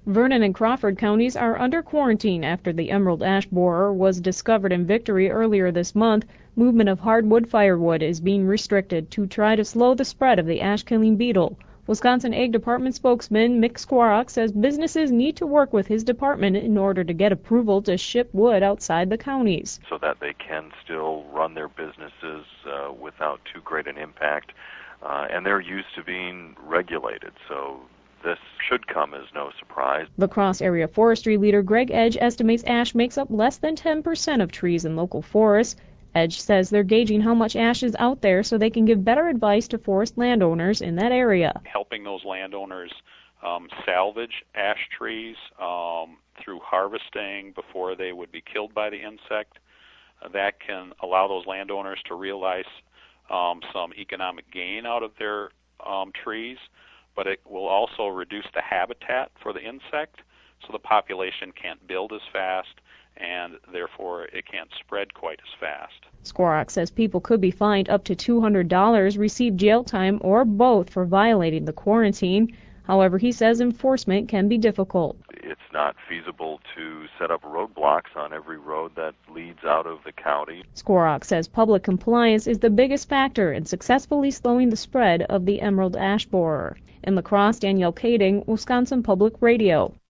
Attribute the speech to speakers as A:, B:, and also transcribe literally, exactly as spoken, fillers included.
A: Vernon and Crawford counties are under quarantine after the emerald ash borer was discovered in Victory earlier this month. Movement of hardwood firewood is being restricted to try to slow the spread of the ash-killing beetle. Wisconsin Ag Department spokesman Mick Skwarok says businesses need to work with his department in order to get approval to ship wood outside the counties,
B: so that they can still run their businesses uh, without too great an impact. Uh, and they're used to being regulated, so this should come as no surprise.
A: La Crosse area forestry leader Greg Edge estimates ash makes up less than ten percent of trees in local forests. Edge says they're gauging how much ash is out there so they can give better advice to forest landowners in that area.
C: Helping those landowners um, salvage ash trees um, through harvesting before they would be killed by the insect. Uh, that can allow those landowners to realize um, some economic gain out of their um, trees, but it will also reduce the habitat for the insect, so the population can't build as fast, and therefore it can't spread quite as fast.
A: Skwarok says people could be fined up to two hundred dollars, receive jail time, or both for violating the quarantine. However, he says enforcement can be difficult.
B: It's not feasible to set up roadblocks on every road that leads out of the county.
A: Skwarok says public compliance is the biggest factor in successfully slowing the spread of the emerald ash borer. In La Crosse, Danielle Kading, Wisconsin Public Radio.